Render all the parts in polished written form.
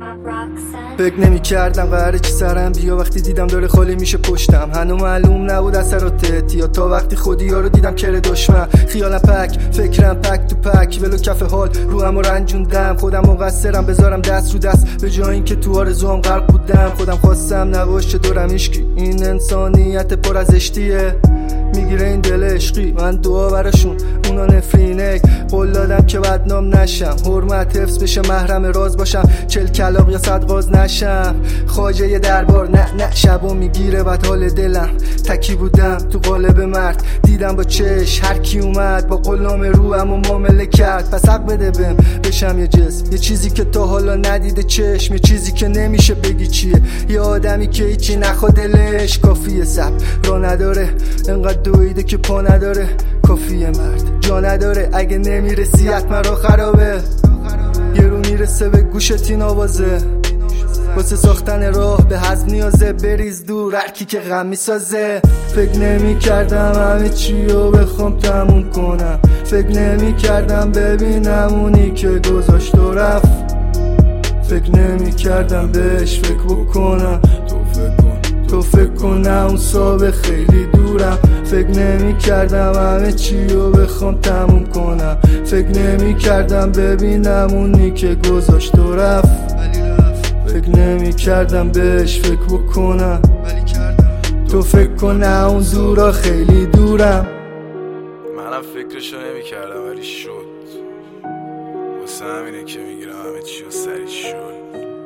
فکر نمی کردم قراره چی سرم بیا وقتی دیدم داره خالی میشه پشتم. هنو معلوم نبود اثرات احتیاط تا وقتی خودی ها رو دیدم کره دشمن. خیالم پک فکرم پک تو پک ولو کف حال رو هم رنجوندم. خودم مقصرم بذارم دست رو دست به جای این که تو آرزوام غرق بودم. خودم خواستم نباشه دورم عشقی این انسانیت پر از اشتیه. میگیره این دل عشقی من دعا براشون اونا نفرینه. قول دادم که بدنام نشم حرمت حفظ بشه محرم راز باشم 40 کلاغ یا 100 غاز نشم. خواجه دربار نه شبو میگیره بعد حال دلم تکی بودم تو قالب مرد. دیدم با چش هر کی اومد با قلام روام و معامله کرد. پس حق بده بهم بشم یه جسم یه چیزی که تا حالا ندیده چشم. یه چیزی که نمیشه بگی چیه. یه آدمی که هیچی نخواد دلش کافیه سب را نداره انقدر دویده که پا نداره. کافیه مرد جا نداره اگه نمیرسی حتما را خرابه. یه رو میرسه به گوشت این آوازه واسه ساختن راه به حزم نیازه. بریز دور هرکی که غم میسازه. فکر نمی کردم همه چی رو بخوام تموم کنم. فکر نمی کردم ببینم اونی که گذاشت و رفت. فکر نمی کردم بهش فکر بکنم. تو فکر کن اون صبح خیلی دورم. فکر نمی کردم همه چی رو بخوام تموم کنم. فکر نمی کردم ببینم اونی که گذاشت و رفت. فکر نمی کردم بهش فکر بکنم. تو فکر کن اون دورا خیلی دورم. منم فکرشو نمی کردم ولی شد. واسه همینه که میگیرم همه چی رو سریع شد.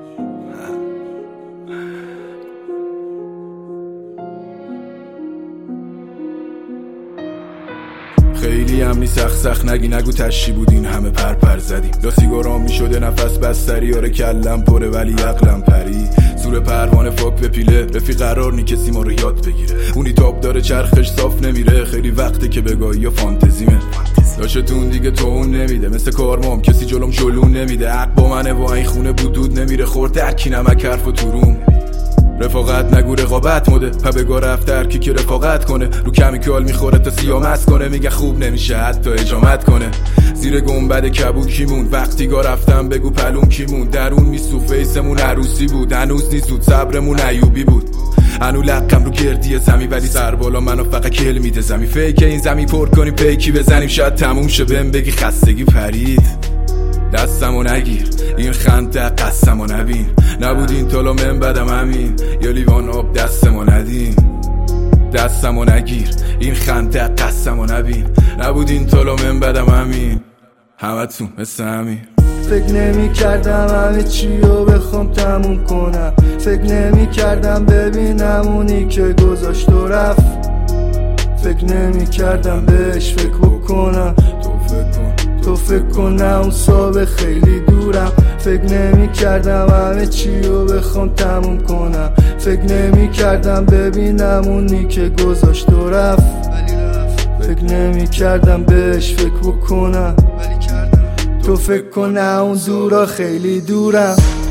خیلی هم نی سخت نگو تشی بود این همه پر زدیم. یا سیگارام میشده نفس بستری آره کلم پره ولی عقلم پری. زور پروانه فاک به پیله رفیق قرار نی کسی ما رو یاد بگیره. اونی تاب داره چرخش صاف نمیره. خیلی وقته که بگاهی یا فانتزیمه داشتون دیگه تو اون نمیده. مثل کارمام کسی جلوم جلون نمیده. حق با منه و این خونه بودود نمیره. خورده هرکی نمک حرف و تروم. رفاقت نگو رقابت مده پبگاه رفت هرکی که رفاقت کنه. رو کمیکال میخوره تا سیامت کنه. میگه خوب نمیشه حتی اجامت کنه. زیر گنبد کبود کیمون وقتی گا رفتم بگو پلوم کیمون. درون میسو فیسمون عروسی بود هنوز نیسود صبرمون ایوبی بود. هنو لقم رو گردی زمی ولی سر بالا منو فقط کل میده زمی. فیک این زمی پر کنیم پیکی بزنیم شاید تموم شه بهم بگی خستگی پرید. دستمو نگیر این خنده قسمو نبین. نبود این تالا من بدم همین یا لیوان آب دستمو ندین. دستمو نگیر این خنده قسمو نبین. نبود این تالا من بدم همین همتون مثل همین. فکر نمی کردم همه چی رو بخوام تموم کنم. فکر نمی کردم ببینم اونی که گذاشت و رفت. فکر نمی کردم بهش فکر بکنم. تو فکر کن اون صبح خیلی دورم. فکر نمی کردم همه چی رو بخوام تموم کنم. فکر نمی کردم ببینم اونی که گذاشت و رفت. فکر نمی کردم بهش فکر بکنم. تو فکر کن اون دورا خیلی دورم.